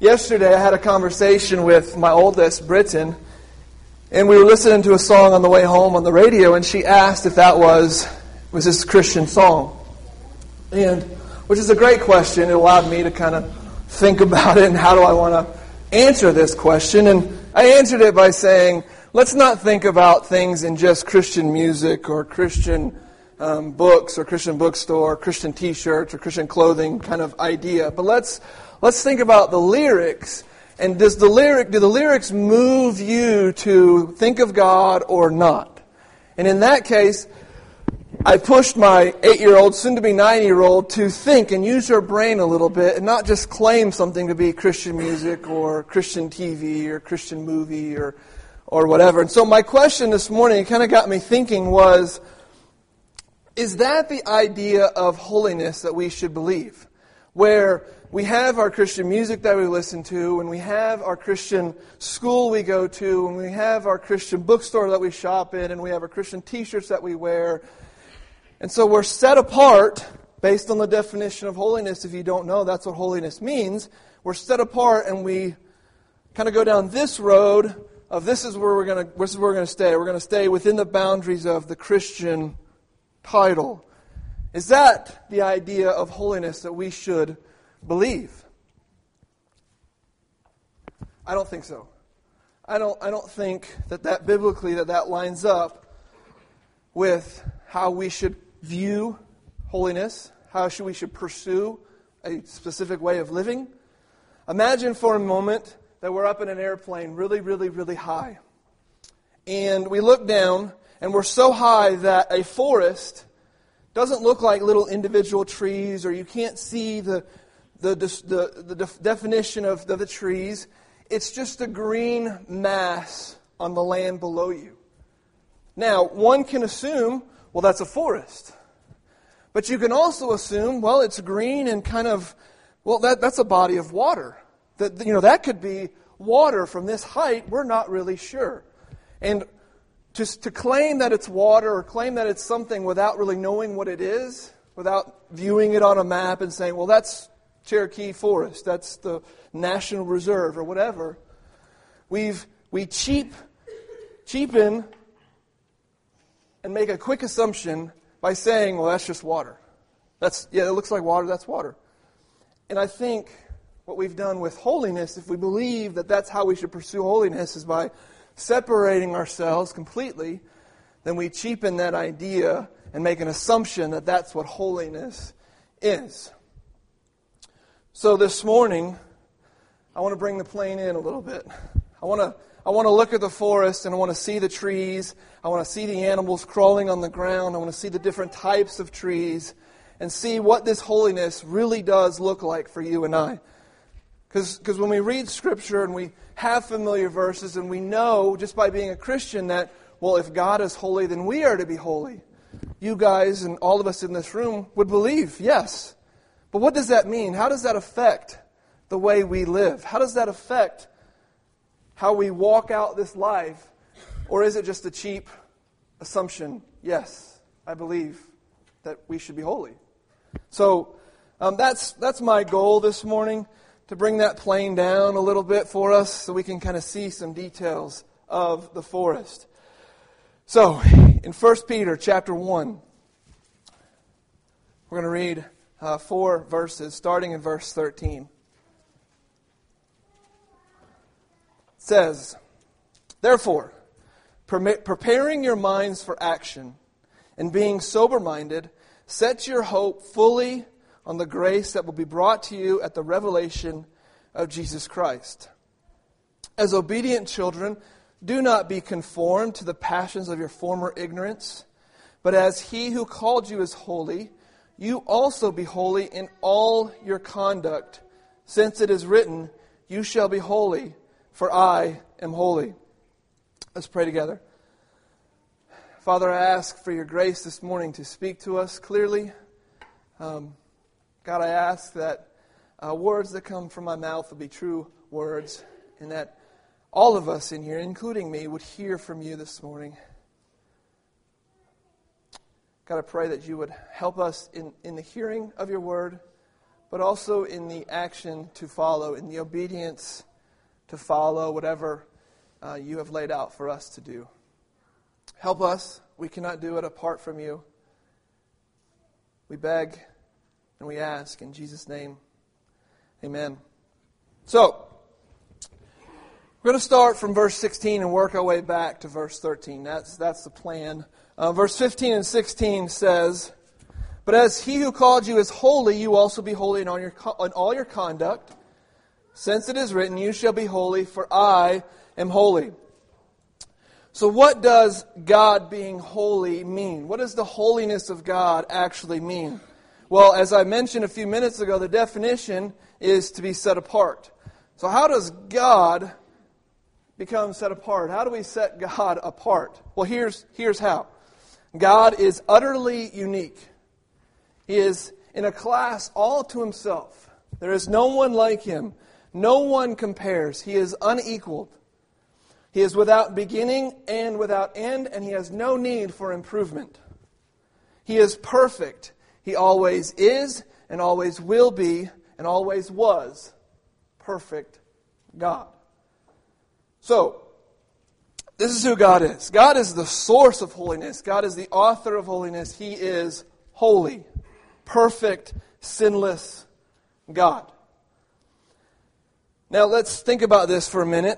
Yesterday I had a conversation with my oldest, Britton, and we were listening to a song on the way home on the radio, and she asked if that was this a Christian song. And which is a great question. It allowed me to kind of think about it and how do I want to answer this question. And I answered it by saying, let's not think about things in just Christian music or Christian books or Christian bookstore, Christian t-shirts or Christian clothing kind of idea. But let's think about the lyrics. And do the lyrics move you to think of God or not? And in that case, I pushed my 8-year-old, soon-to-be 9-year-old, to think and use her brain a little bit and not just claim something to be Christian music or Christian TV or Christian movie or whatever. And so my question this morning, it kind of got me thinking, was, is that the idea of holiness that we should believe? Where we have our Christian music that we listen to, and we have our Christian school we go to, and we have our Christian bookstore that we shop in, and we have our Christian t-shirts that we wear. And so we're set apart based on the definition of holiness. If you don't know, that's what holiness means. We're set apart, and we kind of go down this road of this is where we're going to stay. We're going to stay within the boundaries of the Christian title. Is that the idea of holiness that we should believe? I don't think so. I don't think that biblically that lines up with how we should view holiness, how we should pursue a specific way of living. Imagine for a moment that we're up in an airplane really, really, really high. And we look down, and we're so high that a forest doesn't look like little individual trees, or you can't see the definition of the trees. It's just a green mass on the land below you. Now, one can assume, well, that's a forest. But you can also assume, well, it's green and kind of, well, that's a body of water. That could be water from this height. We're not really sure. And just to claim that it's water or claim that it's something without really knowing what it is, without viewing it on a map and saying, well, that's Cherokee Forest, that's the National Reserve or whatever, we cheapen and make a quick assumption by saying, well, that's just water. It looks like water, that's water. And I think what we've done with holiness, if we believe that that's how we should pursue holiness, is by separating ourselves completely, then we cheapen that idea and make an assumption that that's what holiness is. So this morning, I want to bring the plane in a little bit. I want to look at the forest, and I want to see the trees. I want to see the animals crawling on the ground. I want to see the different types of trees and see what this holiness really does look like for you and I. Because when we read Scripture and we have familiar verses and we know just by being a Christian that, well, if God is holy, then we are to be holy. You guys and all of us in this room would believe, yes. But what does that mean? How does that affect the way we live? How does that affect how we walk out this life? Or is it just a cheap assumption? Yes, I believe that we should be holy. So that's my goal this morning, to bring that plane down a little bit for us so we can kind of see some details of the forest. So, in 1 Peter chapter 1, we're going to read 4 verses, starting in verse 13. It says, "Therefore, preparing your minds for action, and being sober-minded, set your hope fully on the grace that will be brought to you at the revelation of Jesus Christ. As obedient children, do not be conformed to the passions of your former ignorance, but as He who called you is holy, you also be holy in all your conduct, since it is written, 'You shall be holy, for I am holy.'" Let's pray together. Father, I ask for your grace this morning to speak to us clearly. God, I ask that words that come from my mouth will be true words, and that all of us in here, including me, would hear from you this morning. God, I pray that you would help us in the hearing of your word, but also in the action to follow, in the obedience to follow whatever you have laid out for us to do. Help us. We cannot do it apart from you. We beg and we ask in Jesus' name. Amen. So, we're going to start from verse 16 and work our way back to verse 13. That's the plan. Verse 15 and 16 says, "But as he who called you is holy, you also be holy in all your conduct. Since it is written, you shall be holy, for I am holy." So what does God being holy mean? What does the holiness of God actually mean? Well, as I mentioned a few minutes ago, the definition is to be set apart. So how does God become set apart? How do we set God apart? Well, here's how. God is utterly unique. He is in a class all to himself. There is no one like him. No one compares. He is unequaled. He is without beginning and without end, and he has no need for improvement. He is perfect. He always is and always will be and always was perfect God. So, this is who God is. God is the source of holiness. God is the author of holiness. He is holy, perfect, sinless God. Now, let's think about this for a minute.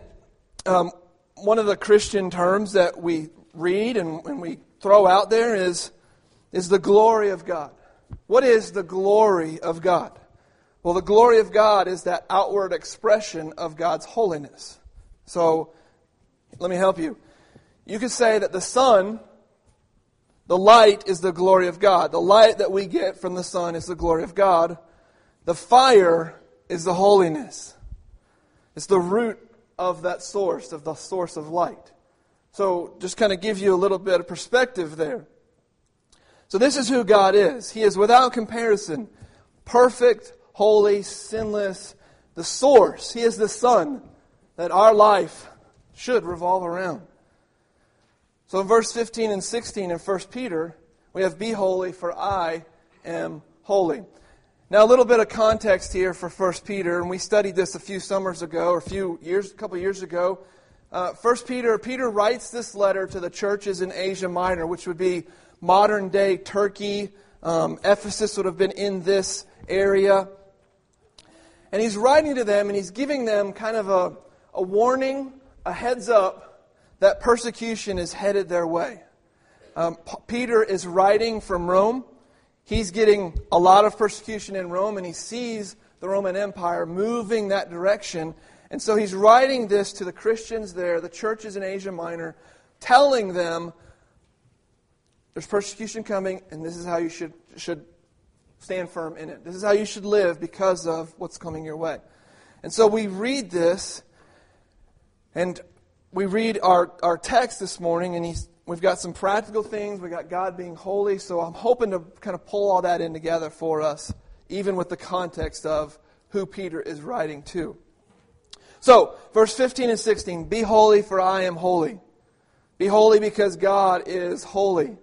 One of the Christian terms that we read and we throw out there is the glory of God. What is the glory of God? Well, the glory of God is that outward expression of God's holiness. So, let me help you. You could say that the sun, the light, is the glory of God. The light that we get from the sun is the glory of God. The fire is the holiness. It's the root of that source, of the source of light. So, just kind of give you a little bit of perspective there. So this is who God is. He is without comparison, perfect, holy, sinless, the source. He is the sun that our life should revolve around. So in verse 15 and 16 in 1 Peter, we have, "Be holy, for I am holy." Now a little bit of context here for 1 Peter, and we studied this a few summers ago, or a couple years ago. 1 Peter writes this letter to the churches in Asia Minor, which would be modern-day Turkey. Ephesus would have been in this area. And he's writing to them, and he's giving them kind of a warning, a heads up, that persecution is headed their way. Peter is writing from Rome. He's getting a lot of persecution in Rome, and he sees the Roman Empire moving that direction. And so he's writing this to the Christians there, the churches in Asia Minor, telling them there's persecution coming, and this is how you should stand firm in it. This is how you should live because of what's coming your way. And so we read this, and we read our text this morning, and we've got some practical things. We've got God being holy, so I'm hoping to kind of pull all that in together for us, even with the context of who Peter is writing to. So, verse 15 and 16, "Be holy, for I am holy." Be holy because God is holy.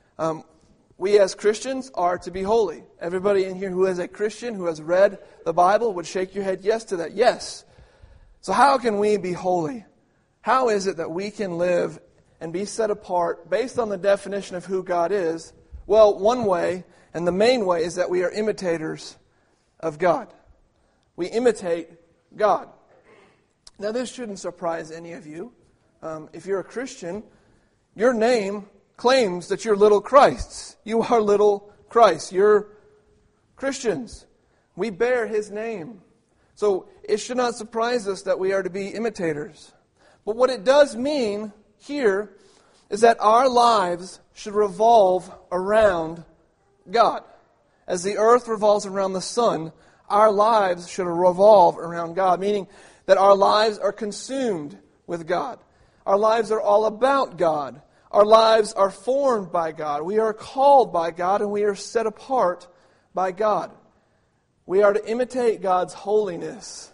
We as Christians are to be holy. Everybody in here who is a Christian, who has read the Bible, would shake your head yes to that. Yes. So how can we be holy? How is it that we can live and be set apart based on the definition of who God is? Well, one way, and the main way, is that we are imitators of God. We imitate God. Now, this shouldn't surprise any of you. If you're a Christian, your name claims that you're little Christs. You are little Christ. You're Christians. We bear His name. So it should not surprise us that we are to be imitators. But what it does mean here is that our lives should revolve around God. As the earth revolves around the sun, our lives should revolve around God, meaning that our lives are consumed with God. Our lives are all about God. Our lives are formed by God. We are called by God, and we are set apart by God. We are to imitate God's holiness.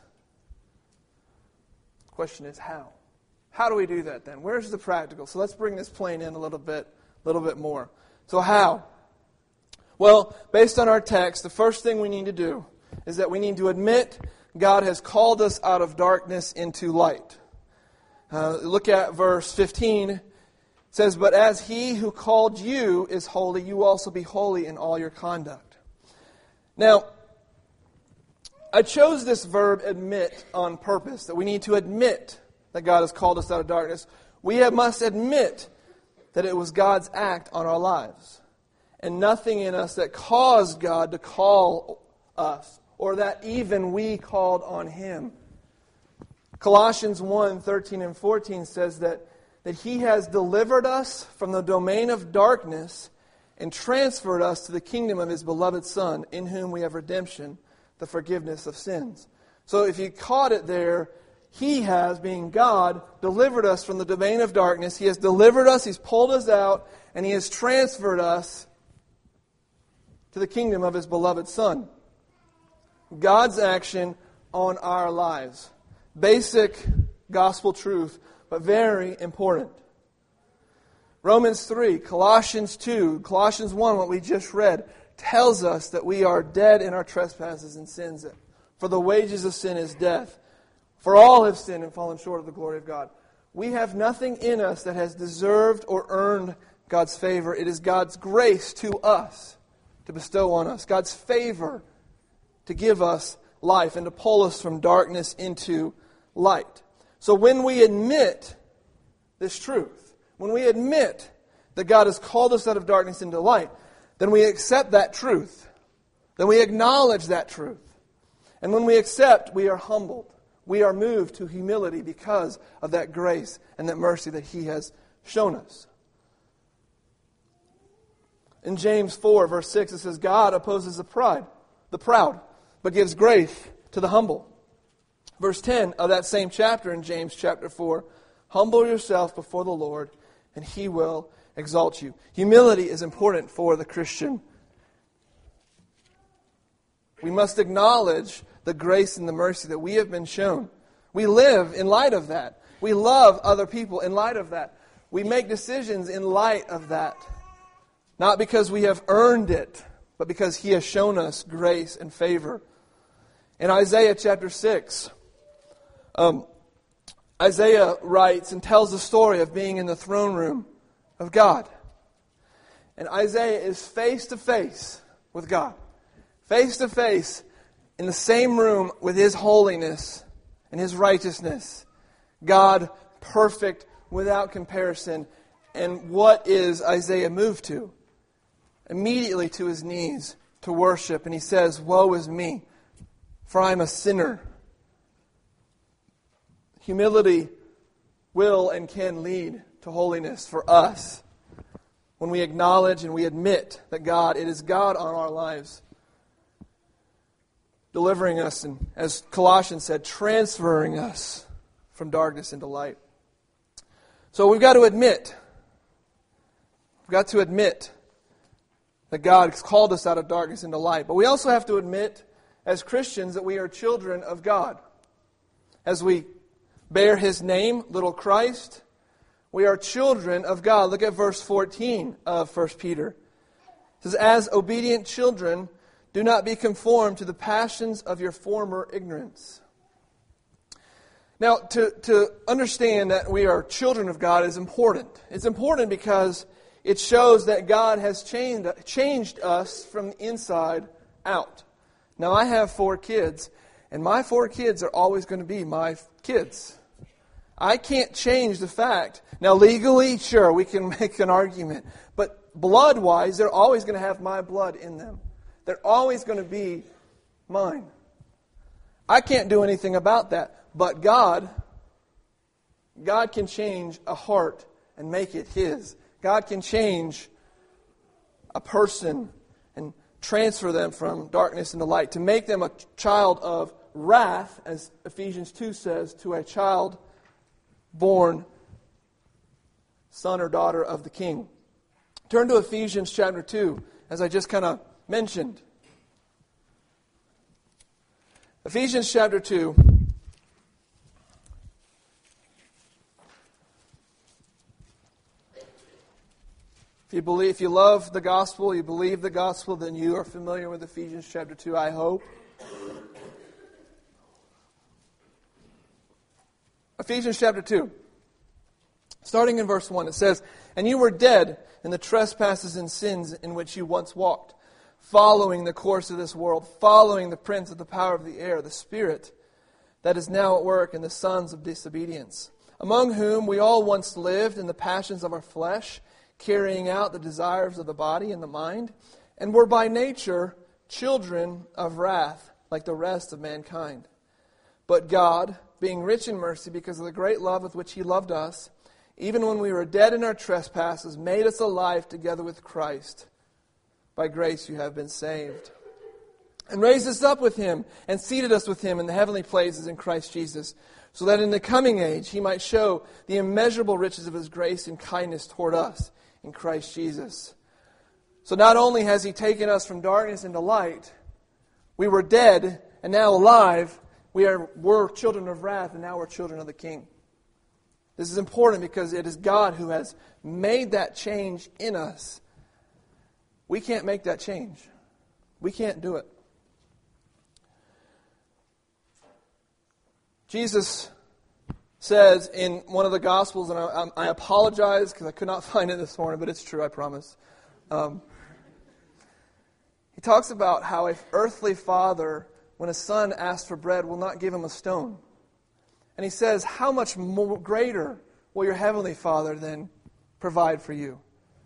The question is how? How do we do that then? Where's the practical? So let's bring this plane in a little bit more. So how? Well, based on our text, the first thing we need to do is that we need to admit God has called us out of darkness into light. Look at verse 15. It says, "But as He who called you is holy, you also be holy in all your conduct." Now, I chose this verb admit on purpose, that we need to admit that God has called us out of darkness. We must admit that it was God's act on our lives, and nothing in us that caused God to call us, or that even we called on Him. Colossians 1:13 and 14 says that He has delivered us from the domain of darkness and transferred us to the kingdom of His beloved Son, in whom we have redemption, the forgiveness of sins. So if you caught it there, He has, being God, delivered us from the domain of darkness. He has delivered us, He's pulled us out, and He has transferred us to the kingdom of His beloved Son. God's action on our lives. Basic gospel truth, but very important. Romans 3, Colossians 2, Colossians 1, what we just read, tells us that we are dead in our trespasses and sins. For the wages of sin is death. For all have sinned and fallen short of the glory of God. We have nothing in us that has deserved or earned God's favor. It is God's grace to us to bestow on us. God's favor to give us life and to pull us from darkness into light. So when we admit this truth, when we admit that God has called us out of darkness into light, then we accept that truth. Then we acknowledge that truth. And when we accept, we are humbled. We are moved to humility because of that grace and that mercy that He has shown us. In James 4, verse 6, it says, "God opposes the proud, but gives grace to the humble." Verse 10 of that same chapter in James chapter 4, "Humble yourself before the Lord, and He will exalt you." Humility is important for the Christian. We must acknowledge the grace and the mercy that we have been shown. We live in light of that. We love other people in light of that. We make decisions in light of that. Not because we have earned it, but because He has shown us grace and favor. In Isaiah chapter 6, Isaiah writes and tells the story of being in the throne room of God. And Isaiah is face to face with God. Face to face in the same room with His holiness and His righteousness. God perfect without comparison. And what is Isaiah moved to? Immediately to his knees to worship. And he says, "Woe is me, for I am a sinner." Humility will and can lead to holiness for us when we acknowledge and we admit that it is God on our lives, delivering us, and as Colossians said, transferring us from darkness into light. So we've got to admit that God has called us out of darkness into light. But we also have to admit, as Christians, that we are children of God. As we bear His name, little Christ, we are children of God. Look at verse 14 of 1 Peter. It says, "As obedient children, do not be conformed to the passions of your former ignorance." Now, to understand that we are children of God is important. It's important because it shows that God has changed us from the inside out. Now, I have 4 kids, and my 4 kids are always going to be my kids. I can't change the fact. Now, legally, sure, we can make an argument. But blood-wise, they're always going to have my blood in them. They're always going to be mine. I can't do anything about that. But God can change a heart and make it His. God can change a person and transfer them from darkness into light, to make them a child of wrath, as Ephesians 2 says, to a child born son or daughter of the King. Turn to Ephesians chapter 2, as I just kind of mentioned. Ephesians chapter 2. If you love the gospel, you believe the gospel, then you are familiar with Ephesians chapter 2, I hope. Ephesians chapter 2. Starting in verse 1, it says, "And you were dead in the trespasses and sins in which you once walked, following the course of this world, following the prince of the power of the air, the spirit that is now at work in the sons of disobedience, among whom we all once lived in the passions of our flesh, carrying out the desires of the body and the mind, and were by nature children of wrath, like the rest of mankind. But God, being rich in mercy because of the great love with which He loved us, even when we were dead in our trespasses, made us alive together with Christ. By grace you have been saved. And raised us up with Him, and seated us with Him in the heavenly places in Christ Jesus, so that in the coming age He might show the immeasurable riches of His grace and kindness toward us in Christ Jesus." So not only has He taken us from darkness into light, we were dead and now alive. We're children of wrath and now we're children of the King. This is important because it is God who has made that change in us. We can't make that change. We can't do it. Jesus says in one of the Gospels, and I apologize because I could not find it this morning, but it's true, I promise. He talks about how an earthly father, when a son asks for bread, will not give him a stone. And he says, how much more greater will your heavenly Father then provide for you?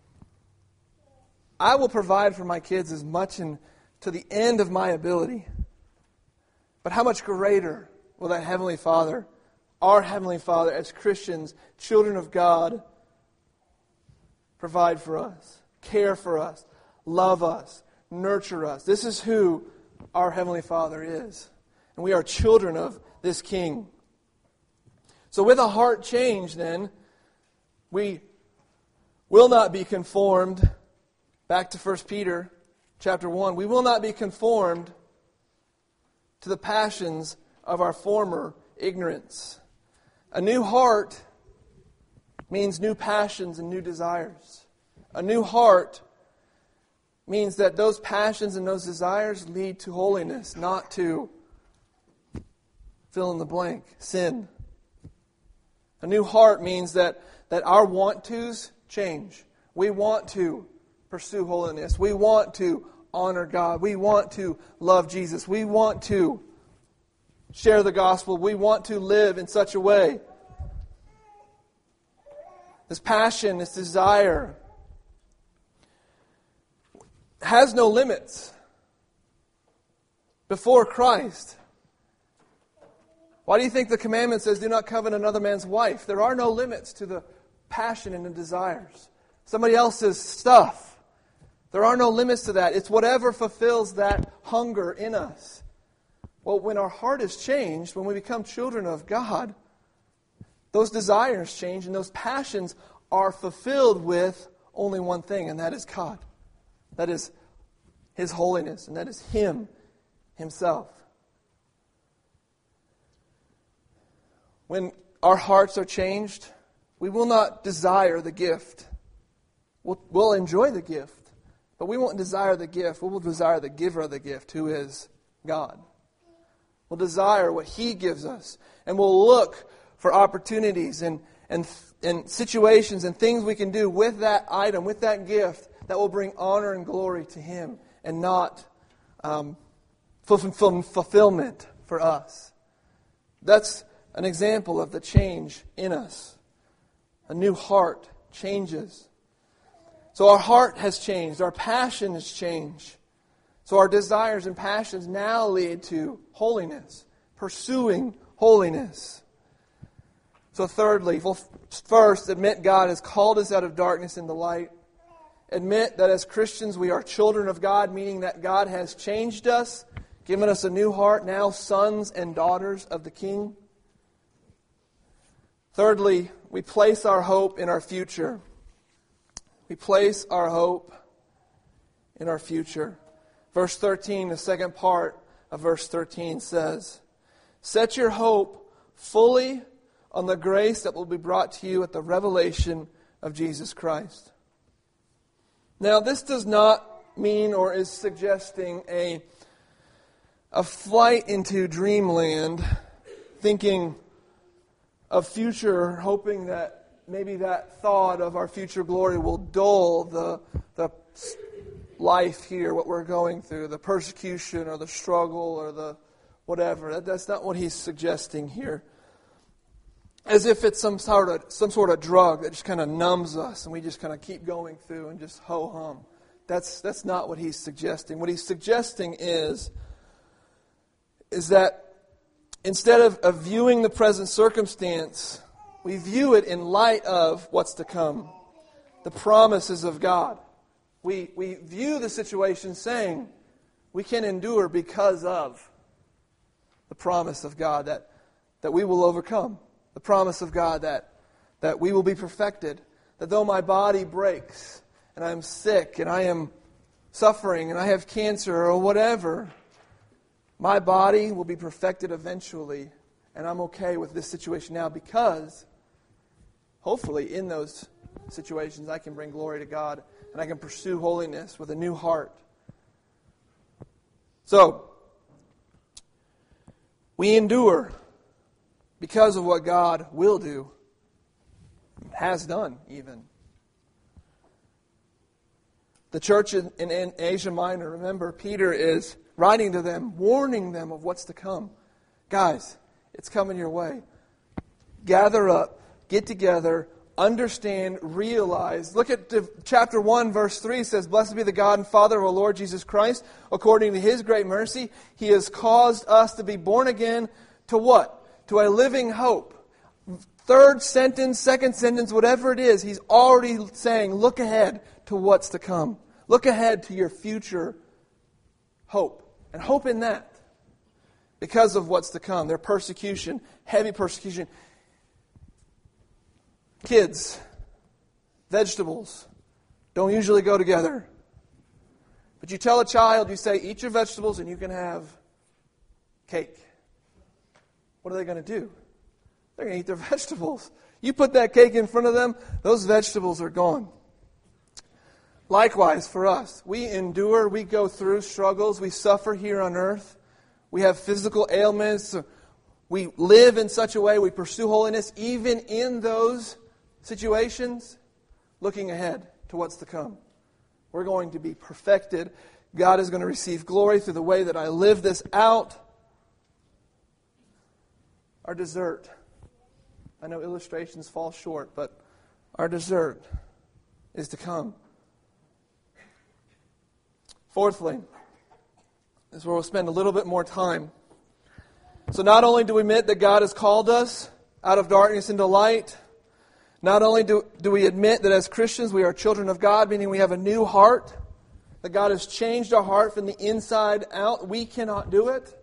I will provide for my kids as much and to the end of my ability. But how much greater will that heavenly Father, our heavenly Father as Christians, children of God, provide for us, care for us, love us, nurture us. This is who our heavenly Father is. And we are children of this King. So with a heart change, then, we will not be conformed. Back to 1 Peter chapter 1. We will not be conformed to the passions of our former ignorance. A new heart means new passions and new desires. A new heart means that those passions and those desires lead to holiness, not to fill in the blank, sin. A new heart means that our want-tos change. We want to pursue holiness. We want to honor God. We want to love Jesus. We want to share the gospel. We want to live in such a way. This passion, this desire has no limits before Christ. Why do you think the commandment says, do not covet another man's wife? There are no limits to the passion and the desires. Somebody else's stuff. There are no limits to that. It's whatever fulfills that hunger in us. Well, when our heart is changed, when we become children of God, those desires change and those passions are fulfilled with only one thing, and that is God. That is His holiness, and that is Him Himself. When our hearts are changed, we will not desire the gift. We'll enjoy the gift, but we won't desire the gift. We will desire the giver of the gift, who is God. We'll desire what He gives us, and we'll look for opportunities and situations and things we can do with that item, with that gift, that will bring honor and glory to Him and not fulfillment for us. That's an example of the change in us. A new heart changes. So our heart has changed. Our passion has changed. So our desires and passions now lead to holiness, pursuing holiness. So thirdly, well, first, admit God has called us out of darkness into light. Admit that as Christians we are children of God, meaning that God has changed us, given us a new heart, now sons and daughters of the King. Thirdly, we place our hope in our future. We place our hope in our future. Verse 13, the second part of verse 13 says, "Set your hope fully on the grace that will be brought to you at the revelation of Jesus Christ." Now, this does not mean or is suggesting a flight into dreamland, thinking of future, hoping that maybe that thought of our future glory will dull the life here, what we're going through, the persecution or the struggle or the whatever. That's not what he's suggesting here. As if it's some sort of drug that just kind of numbs us and we just kind of keep going through and just ho-hum. That's not what he's suggesting. What he's suggesting is that instead of viewing the present circumstance, we view it in light of what's to come, the promises of God. We view the situation saying we can endure because of the promise of God that we will overcome, the promise of God that we will be perfected, that though my body breaks and I'm sick and I am suffering and I have cancer or whatever, my body will be perfected eventually, and I'm okay with this situation now because, hopefully, in those situations, I can bring glory to God and I can pursue holiness with a new heart. So, we endure because of what God will do, has done even. The church in Asia Minor, remember, Peter is writing to them, warning them of what's to come. Guys, it's coming your way. Gather up, get together, understand, realize. Look at chapter 1, verse 3. It says, "Blessed be the God and Father of our Lord Jesus Christ. According to His great mercy, He has caused us to be born again to what? To a living hope." Third sentence, second sentence, whatever it is, He's already saying, look ahead to what's to come. Look ahead to your future hope. And hope in that. Because of what's to come. Their persecution, heavy persecution. Kids, vegetables don't usually go together. But you tell a child, you say, eat your vegetables and you can have cake. What are they going to do? They're going to eat their vegetables. You put that cake in front of them, those vegetables are gone. Likewise for us, we endure, we go through struggles, we suffer here on earth. We have physical ailments. We live in such a way, we pursue holiness, even in those situations, looking ahead to what's to come. We're going to be perfected. God is going to receive glory through the way that I live this out. Our dessert. I know illustrations fall short, but our dessert is to come. Fourthly, this is where we'll spend a little bit more time. So not only do we admit that God has called us out of darkness into light, not only do we admit that as Christians we are children of God, meaning we have a new heart, that God has changed our heart from the inside out. We cannot do it.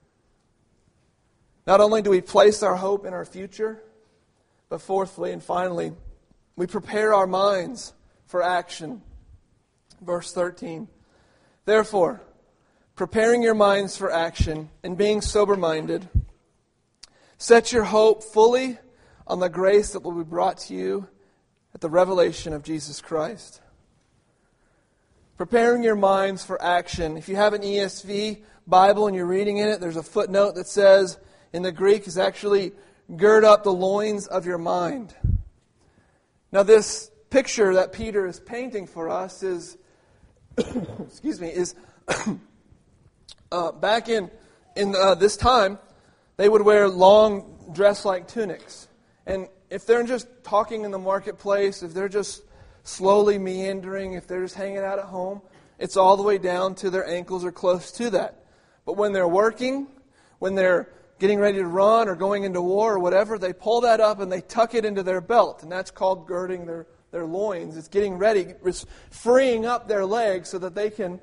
Not only do we place our hope in our future, but fourthly and finally, we prepare our minds for action. Verse 13. Therefore, preparing your minds for action and being sober-minded, set your hope fully on the grace that will be brought to you at the revelation of Jesus Christ. Preparing your minds for action. If you have an ESV Bible and you're reading in it, there's a footnote that says, in the Greek, is actually gird up the loins of your mind. Now this picture that Peter is painting for us is back in this time, they would wear long dress-like tunics. And if they're just talking in the marketplace, if they're just slowly meandering, if they're just hanging out at home, it's all the way down to their ankles or close to that. But when they're working, when they're getting ready to run or going into war or whatever, they pull that up and they tuck it into their belt. And that's called girding their loins. It's getting ready. It's freeing up their legs so that they can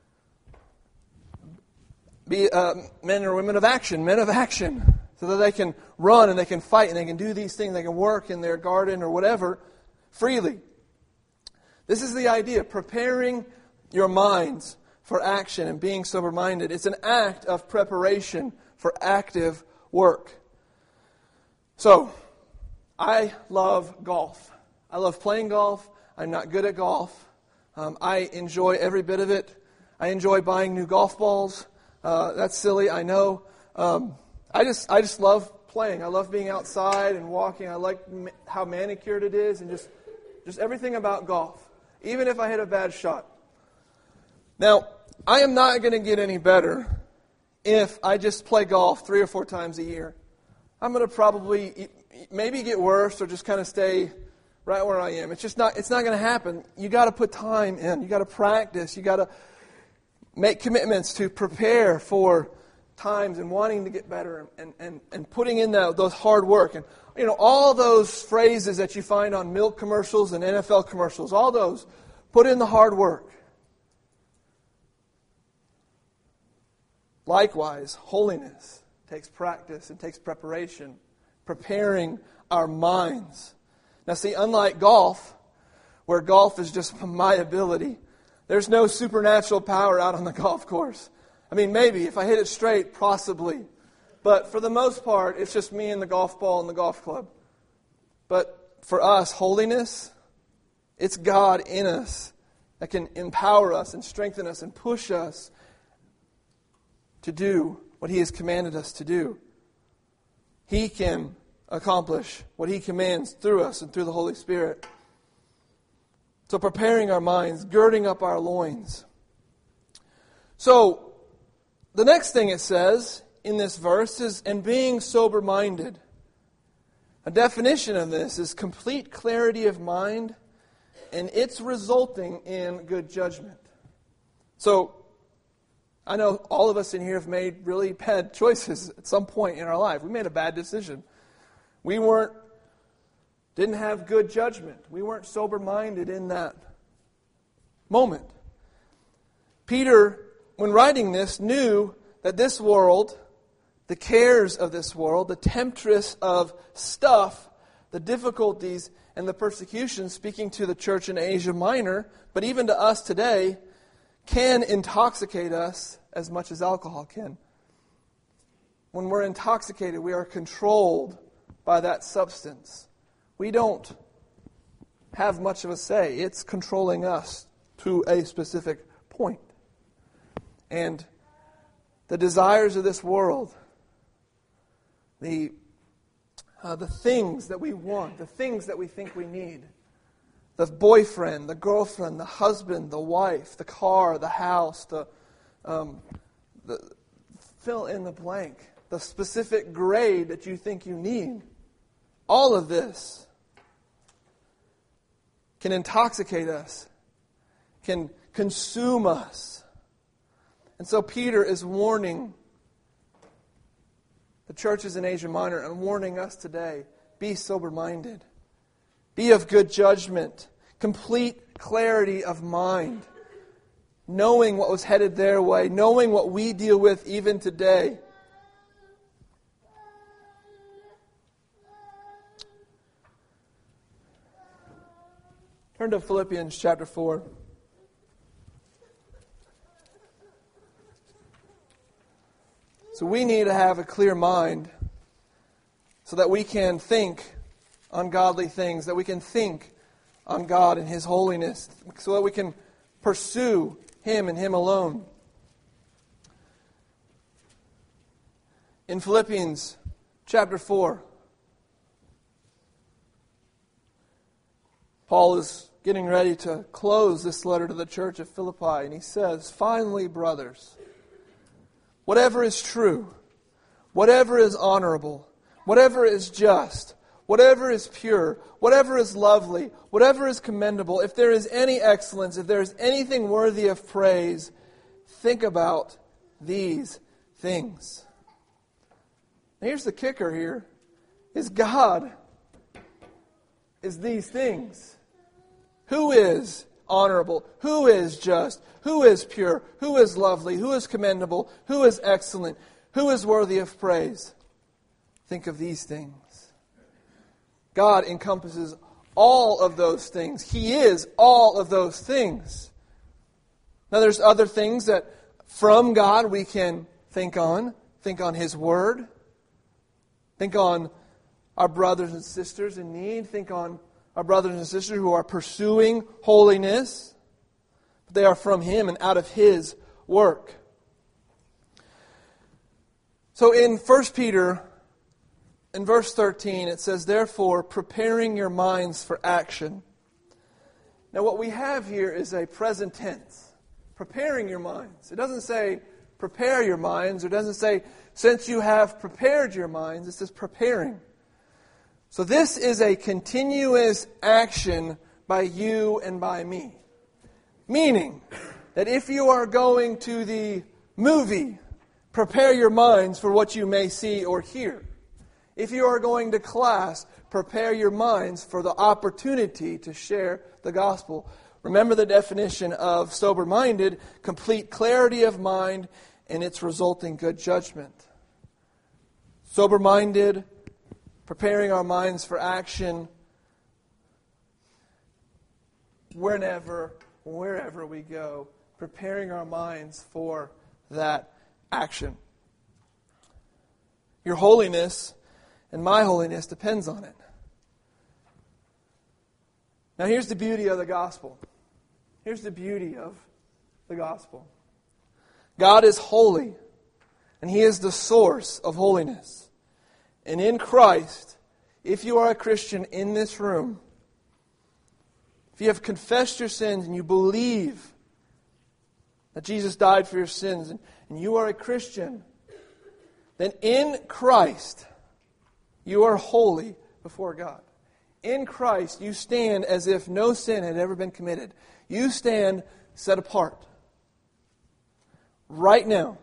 be men or women of action, so that they can run and they can fight and they can do these things. They can work in their garden or whatever freely. This is the idea, preparing your minds for action and being sober-minded. It's an act of preparation for active work. So, I love golf. I love playing golf. I'm not good at golf. I enjoy every bit of it. I enjoy buying new golf balls. That's silly, I know. I just love playing. I love being outside and walking. I like how manicured it is and just everything about golf, even if I hit a bad shot. Now, I am not going to get any better if I just play golf 3 or 4 times a year. I'm going to probably maybe get worse or just kind of stay right where I am. It's not going to happen. You got to put time in. You got to practice. You got to make commitments to prepare for times and wanting to get better and putting in those hard work. And all those phrases that you find on milk commercials and NFL commercials, all those, put in the hard work. Likewise, holiness takes practice and takes preparation, preparing our minds. Now see, unlike golf, where golf is just my ability, there's no supernatural power out on the golf course. I mean, maybe if I hit it straight, possibly. But for the most part, it's just me and the golf ball and the golf club. But for us, holiness, it's God in us that can empower us and strengthen us and push us to do what He has commanded us to do. He can accomplish what He commands through us and through the Holy Spirit. So preparing our minds, girding up our loins. So the next thing it says in this verse is, and being sober-minded. A definition of this is complete clarity of mind, and it's resulting in good judgment. So I know all of us in here have made really bad choices at some point in our life. We made a bad decision. We didn't have good judgment. We weren't sober-minded in that moment. Peter, when writing this, knew that this world, the cares of this world, the temptress of stuff, the difficulties and the persecution, speaking to the church in Asia Minor, but even to us today, can intoxicate us as much as alcohol can. When we're intoxicated, we are controlled by that substance. We don't have much of a say. It's controlling us to a specific point. And the desires of this world, the things that we want, the things that we think we need, the boyfriend, the girlfriend, the husband, the wife, the car, the house, the fill in the blank, the specific grade that you think you need. All of this can intoxicate us, can consume us. And so Peter is warning the churches in Asia Minor and warning us today, be sober-minded. Be of good judgment, complete clarity of mind, knowing what was headed their way, knowing what we deal with even today. Turn to Philippians chapter 4. So we need to have a clear mind so that we can think on godly things, that we can think on God and His holiness, so that we can pursue Him and Him alone. In Philippians chapter 4, Paul is getting ready to close this letter to the church of Philippi, and he says, "Finally, brothers, whatever is true, whatever is honorable, whatever is just, whatever is pure, whatever is lovely, whatever is commendable, if there is any excellence, if there is anything worthy of praise, think about these things." Now here's the kicker here, is God is these things. Who is honorable? Who is just? Who is pure? Who is lovely? Who is commendable? Who is excellent? Who is worthy of praise? Think of these things. God encompasses all of those things. He is all of those things. Now there's other things that from God we can think on. Think on His Word. Think on our brothers and sisters in need. Think on our brothers and sisters who are pursuing holiness. They are from Him and out of His work. So in 1 Peter in verse 13, it says, therefore, preparing your minds for action. Now what we have here is a present tense. Preparing your minds. It doesn't say prepare your minds. It doesn't say since you have prepared your minds. It says preparing. So this is a continuous action by you and by me. Meaning that if you are going to the movie, prepare your minds for what you may see or hear. If you are going to class, prepare your minds for the opportunity to share the gospel. Remember the definition of sober-minded: complete clarity of mind and its resulting good judgment. Sober-minded, preparing our minds for action wherever we go, preparing our minds for that action. Your holiness and my holiness depends on it. Now here's the beauty of the gospel. Here's the beauty of the gospel. God is holy, and He is the source of holiness. And in Christ, if you are a Christian in this room, if you have confessed your sins and you believe that Jesus died for your sins, and you are a Christian, then in Christ, you are holy before God. In Christ, you stand as if no sin had ever been committed. You stand set apart. Right now,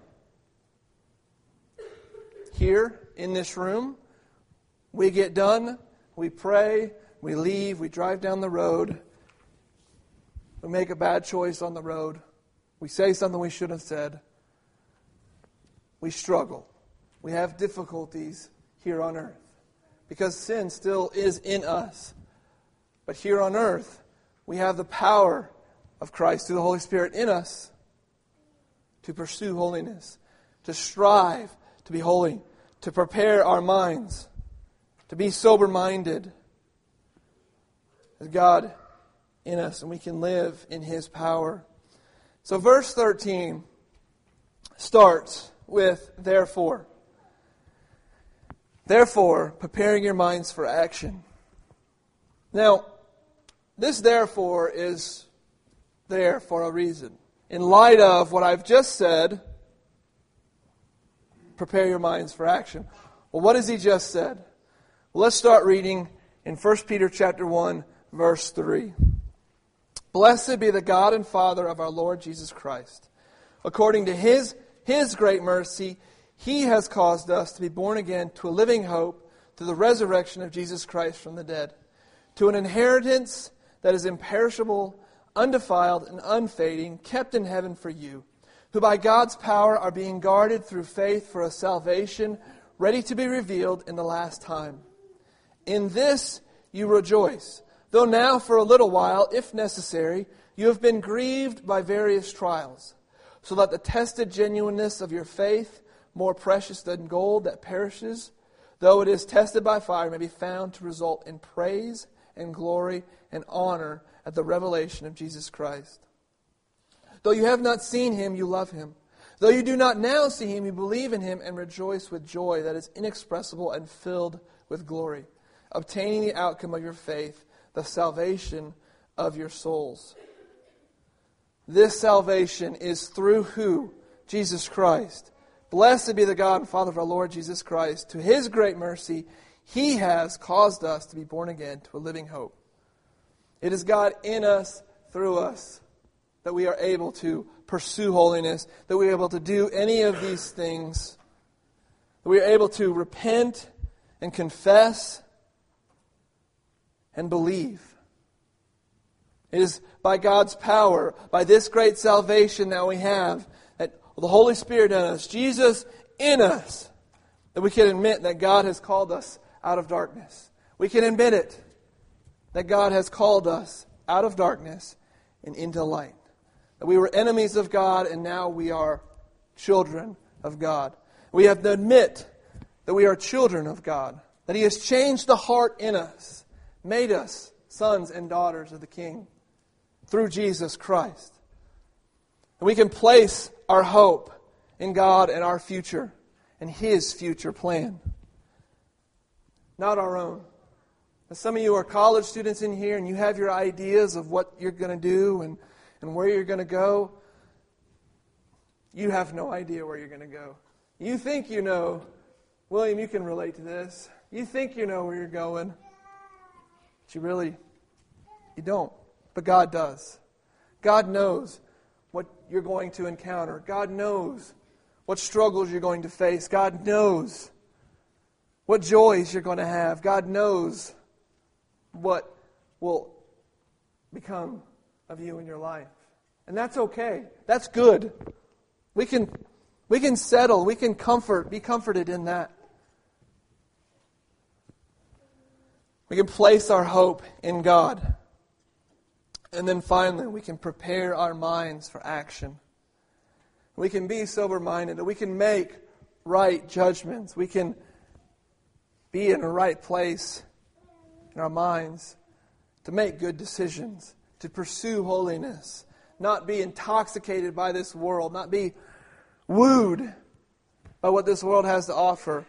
here in this room, we get done, we pray, we leave, we drive down the road, we make a bad choice on the road, we say something we shouldn't have said, we struggle. We have difficulties here on earth because sin still is in us. But here on earth, we have the power of Christ through the Holy Spirit in us to pursue holiness, to strive to be holy, to prepare our minds, to be sober-minded as God in us, and we can live in His power. So verse 13 starts with therefore. Therefore, preparing your minds for action. Now, this therefore is there for a reason. In light of what I've just said, prepare your minds for action. Well, what has he just said? Well, let's start reading in 1 Peter chapter 1, verse 3. Blessed be the God and Father of our Lord Jesus Christ. According to His great mercy, He has caused us to be born again to a living hope through the resurrection of Jesus Christ from the dead, to an inheritance that is imperishable, undefiled, and unfading, kept in heaven for you, who by God's power are being guarded through faith for a salvation ready to be revealed in the last time. In this you rejoice, though now for a little while, if necessary, you have been grieved by various trials, so that the tested genuineness of your faith, more precious than gold that perishes, though it is tested by fire, may be found to result in praise and glory and honor at the revelation of Jesus Christ. Though you have not seen Him, you love Him. Though you do not now see Him, you believe in Him and rejoice with joy that is inexpressible and filled with glory, obtaining the outcome of your faith, the salvation of your souls. This salvation is through who? Jesus Christ. Blessed be the God and Father of our Lord Jesus Christ. To His great mercy, He has caused us to be born again to a living hope. It is God in us, through us, that we are able to pursue holiness, that we are able to do any of these things, that we are able to repent and confess and believe. It is by God's power, by this great salvation that we have, that the Holy Spirit in us, Jesus in us, that we can admit that God has called us out of darkness. We can admit it, that God has called us out of darkness and into light. That we were enemies of God and now we are children of God. We have to admit that we are children of God. That He has changed the heart in us, made us sons and daughters of the King through Jesus Christ. And we can place our hope in God and our future and His future plan. not our own. Now, some of you are college students in here and you have your ideas of what you're going to do and where you're going to go. You have no idea where you're going to go. You think you know. William, you can relate to this. You think you know where you're going. But you don't. But God does. God knows what you're going to encounter. God knows what struggles you're going to face. God knows what joys you're going to have. God knows what will become of you in your life. And that's okay. That's good. We can settle. We can be comforted in that. We can place our hope in God. And then finally, we can prepare our minds for action. We can be sober-minded. We can make right judgments. We can be in a right place in our minds to make good decisions, to pursue holiness, not be intoxicated by this world, not be wooed by what this world has to offer.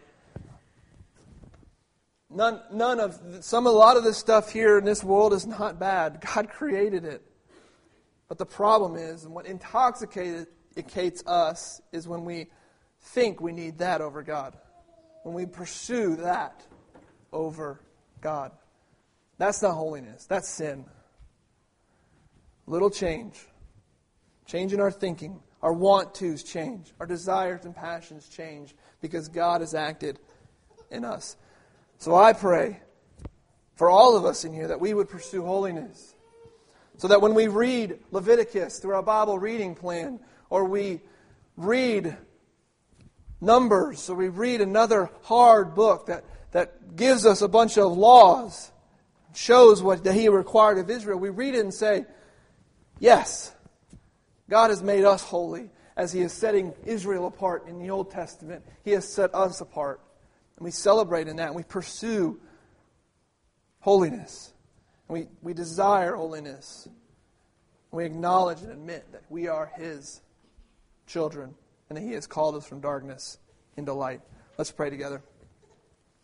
A lot of this stuff here in this world is not bad. God created it. But the problem is, and what intoxicates us, is when we think we need that over God. When we pursue that over God. That's not holiness. That's sin. Little change. Change in our thinking. Our want-tos change. Our desires and passions change because God has acted in us. So I pray for all of us in here that we would pursue holiness. So that when we read Leviticus through our Bible reading plan, or we read Numbers, or we read another hard book that gives us a bunch of laws, shows what that He required of Israel, we read it and say, yes, God has made us holy as He is setting Israel apart in the Old Testament. He has set us apart. And we celebrate in that, and we pursue holiness. And we desire holiness. And we acknowledge and admit that we are His children, and that He has called us from darkness into light. Let's pray together.